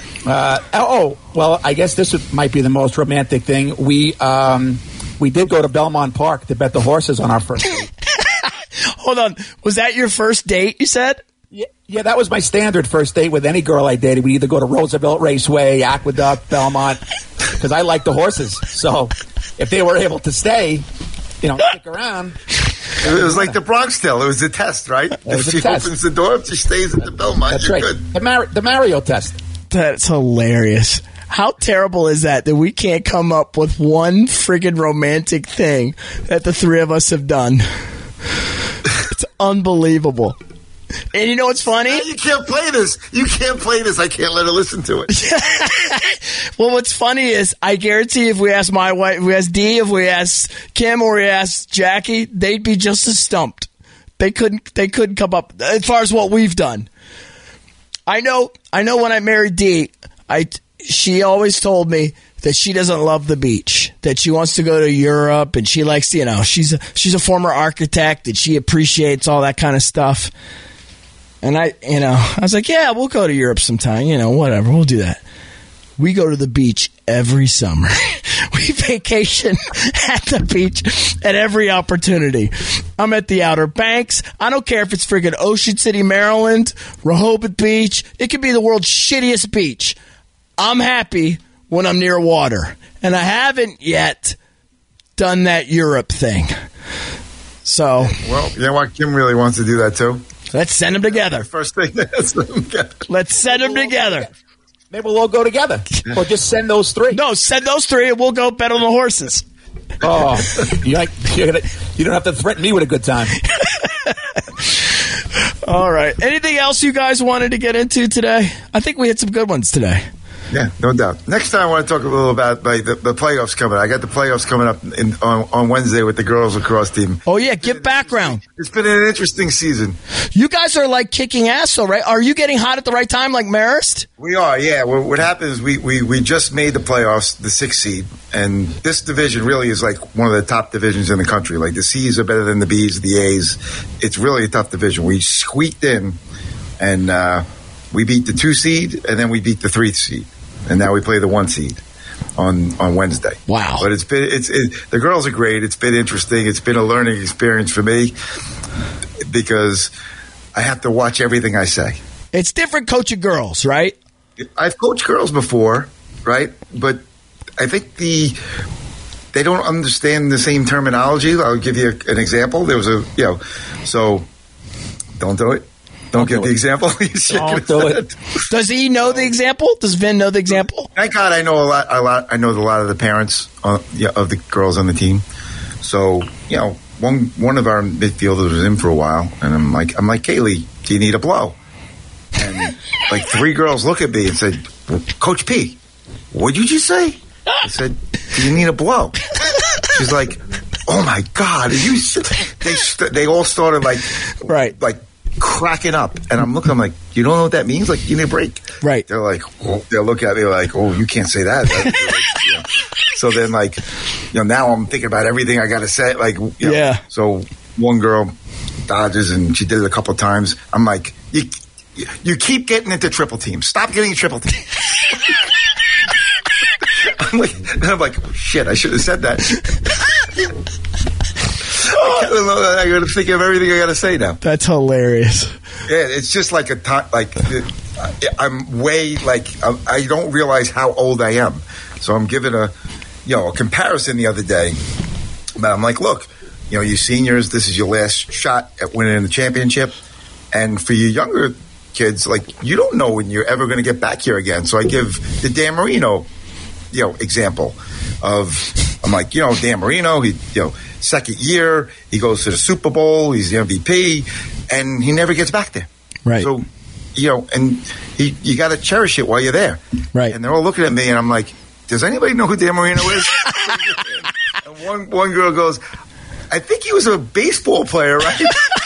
Well, I guess this might be the most romantic thing. We did go to Belmont Park to bet the horses on our first date. Hold on. Was that your first date, you said? Yeah, that was my standard first date with any girl I dated. We'd either go to Roosevelt Raceway, Aqueduct, Belmont, because I like the horses. So if they were able to stay, stick around. It was like the Bronx Tale. It was a test, right? If she opens the door, if she stays at the Belmont, that's you're right. good. The Mario test. That's hilarious. How terrible is that we can't come up with one friggin' romantic thing that the three of us have done? It's unbelievable. And you know what's funny? You can't play this. I can't let her listen to it. Well, what's funny is I guarantee if we ask my wife, if we ask Dee, if we ask Kim, or we ask Jackie, they'd be just as stumped. They couldn't come up as far as what we've done. I know when I married Dee, she always told me that she doesn't love the beach, that she wants to go to Europe, and she likes, she's a former architect, and she appreciates all that kind of stuff. And I was like, yeah, we'll go to Europe sometime, whatever, we'll do that. We go to the beach every summer. We vacation at the beach at every opportunity. I'm at the Outer Banks. I don't care if it's friggin' Ocean City, Maryland, Rehoboth Beach. It could be the world's shittiest beach. I'm happy when I'm near water. And I haven't yet done that Europe thing. So. Well, you know what? Kim really wants to do that too. Let's send them together. First thing. Let's send them together. Maybe we'll all go together. Or just send those three. No, send those three and we'll go bet on the horses. Oh, you don't have to threaten me with a good time. All right. Anything else you guys wanted to get into today? I think we had some good ones today. Yeah, no doubt. Next time I want to talk a little about the playoffs coming. I got the playoffs coming up on Wednesday with the girls lacrosse team. Oh, yeah. Give background. It's been an interesting season. You guys are like kicking ass, though, right? Are you getting hot at the right time like Marist? We are, yeah. What happens, we just made the playoffs, the 6th seed, and this division really is like one of the top divisions in the country. Like the C's are better than the B's, the A's. It's really a tough division. We squeaked in, and we beat the 2 seed, and then we beat the 3 seed. And now we play the 1 seed on Wednesday. Wow! But the girls are great. It's been interesting. It's been a learning experience for me because I have to watch everything I say. It's different coaching girls, right? I've coached girls before, right? But I think they don't understand the same terminology. I'll give you an example. There was so don't do it. Don't give the example. Don't do it. Does he know the example? Does Vin know the example? Thank God I know a lot. I know a lot of the parents of the girls on the team. So, one of our midfielders was in for a while, and I'm like, Kaylee, do you need a blow? And like 3 girls look at me and said, Coach P, what'd you just say? I said, do you need a blow? She's like, oh my God, they all started like cracking up, and I'm like, you don't know what that means? Like, you need a break, right? They're like, they'll look at me like, oh, you can't say that. So then, now I'm thinking about everything I got to say. Yeah. So one girl dodges, and she did it a couple of times. I'm like, You keep getting into triple teams. Stop getting triple teams. I'm like, oh, shit, I should have said that. I got to think of everything I got to say now. That's hilarious. Yeah, it's just like I'm way I don't realize how old I am. So I'm giving a comparison the other day. But I'm like, look, you seniors, this is your last shot at winning the championship. And for you younger kids, you don't know when you're ever going to get back here again. So I give the Dan Marino, example of, I'm like, Dan Marino, he, second year, he goes to the Super Bowl, he's the MVP, and he never gets back there. Right. So, and you got to cherish it while you're there. Right. And they're all looking at me, and I'm like, does anybody know who Dan Marino is? And one girl goes, I think he was a baseball player, right?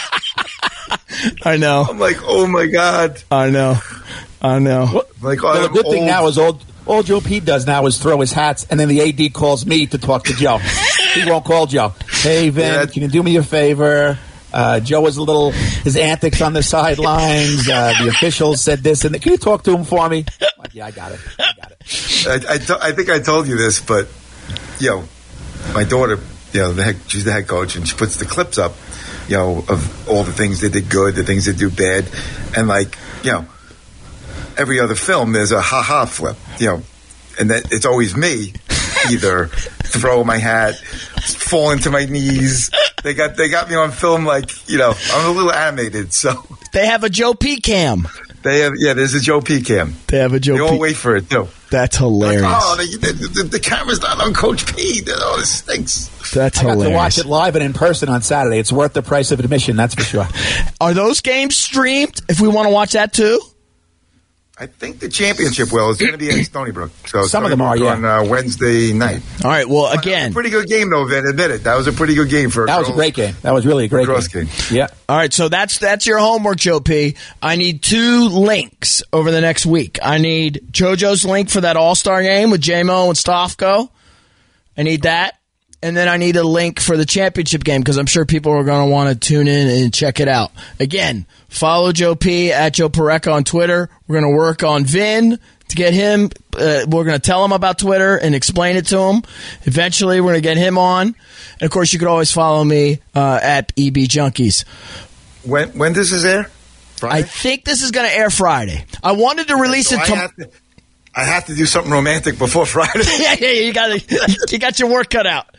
I know. I'm like, oh my God. I know. Well, the good thing now is all Joe P does now is throw his hats, and then the AD calls me to talk to Joe. He won't call Joe. Hey, Vin, can you do me a favor? Joe was his antics on the sidelines. The officials said this and that. Can you talk to him for me? Like, yeah, I got it. I think I told you this, but my daughter, she's the head coach, and she puts the clips up, of all the things they did good, the things they do bad, and every other film there's a ha-ha flip, and that it's always me, either throw my hat, fall into my knees. They got me on film, I'm a little animated, so they have a Joe P cam. There's a Joe P cam. They have a Joe P. They all wait for it too. That's hilarious. The camera's not on Coach P. Oh, this stinks. That's hilarious. I got to watch it live and in person on Saturday. It's worth the price of admission, that's for sure. Are those games streamed if we want to watch that too? I think the championship is going to be at Stony Brook. So some of them are, on Wednesday night. All right. Well, again, pretty good game though, Vin. Admit it. That was a pretty good game for. That was a great game. That was really a great game. Yeah. All right. So that's your homework, Joe P. I need 2 links over the next week. I need JoJo's link for that All-Star game with J-Mo and Stofko. I need that. And then I need a link for the championship game because I'm sure people are going to want to tune in and check it out. Again, follow Joe P at Joe Parecka on Twitter. We're going to work on Vin to get him. We're going to tell him about Twitter and explain it to him. Eventually, we're going to get him on. And, of course, you could always follow me at EB Junkies. When does this air? Friday? I think this is going to air Friday. I wanted to release it tomorrow. I have to do something romantic before Friday. Yeah, you got your work cut out.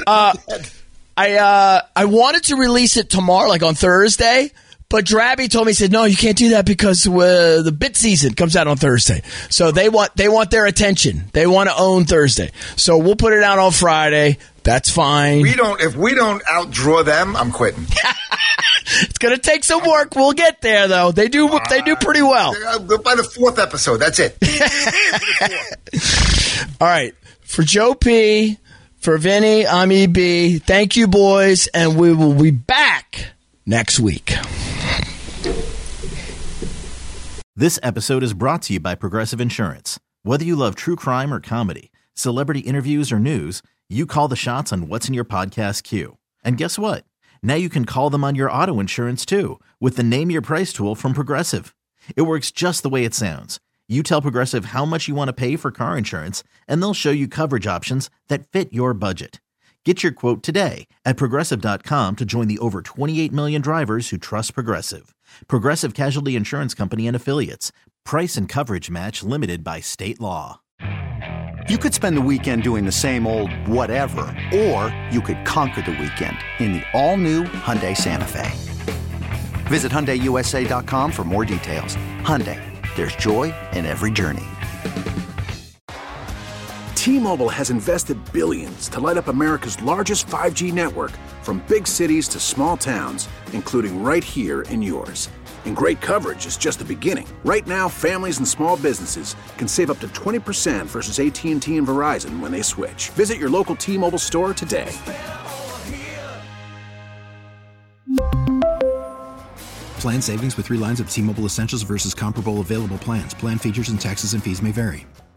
I wanted to release it tomorrow, on Thursday, but Drabby told me, he said, no, you can't do that because the bit season comes out on Thursday. So they want their attention. They want to own Thursday. So we'll put it out on Friday. That's fine. If we don't outdraw them, I'm quitting. It's going to take some work. We'll get there, though. They do pretty well. By the 4th episode, that's it. All right. For Joe P., for Vinny, I'm EB. Thank you, boys, and we will be back next week. This episode is brought to you by Progressive Insurance. Whether you love true crime or comedy, celebrity interviews or news, you call the shots on what's in your podcast queue. And guess what? Now you can call them on your auto insurance, too, with the Name Your Price tool from Progressive. It works just the way it sounds. You tell Progressive how much you want to pay for car insurance, and they'll show you coverage options that fit your budget. Get your quote today at Progressive.com to join the over 28 million drivers who trust Progressive. Progressive Casualty Insurance Company and Affiliates. Price and coverage match limited by state law. You could spend the weekend doing the same old whatever, or you could conquer the weekend in the all-new Hyundai Santa Fe. Visit HyundaiUSA.com for more details. Hyundai, there's joy in every journey. T-Mobile has invested billions to light up America's largest 5G network, from big cities to small towns, including right here in yours. And great coverage is just the beginning. Right now, families and small businesses can save up to 20% versus AT&T and Verizon when they switch. Visit your local T-Mobile store today. Plan savings with 3 lines of T-Mobile Essentials versus comparable available plans. Plan features and taxes and fees may vary.